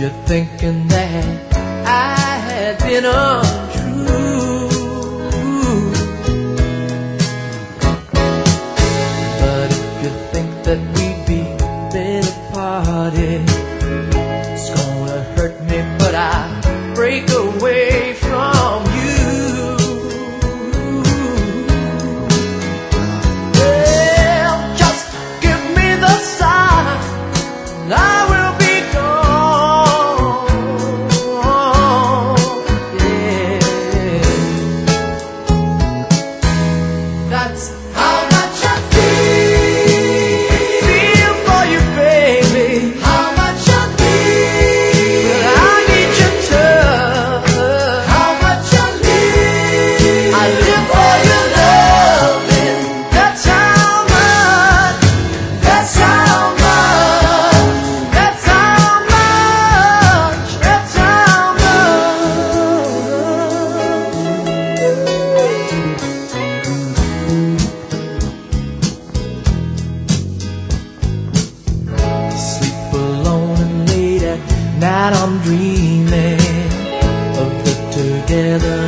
you thinking that I had been untrue. But if you think that we'd be better parted, it's gonna hurt me, but I break away from you. Well, just give me the sign, and I will be gone. Yeah, that's how much I feel for you, baby. How much I need, but I need your touch. How much I need, I live for your loving. That's how much. That's how much. That's how much. That's how Sleep alone and late at night I'm dreaming of the together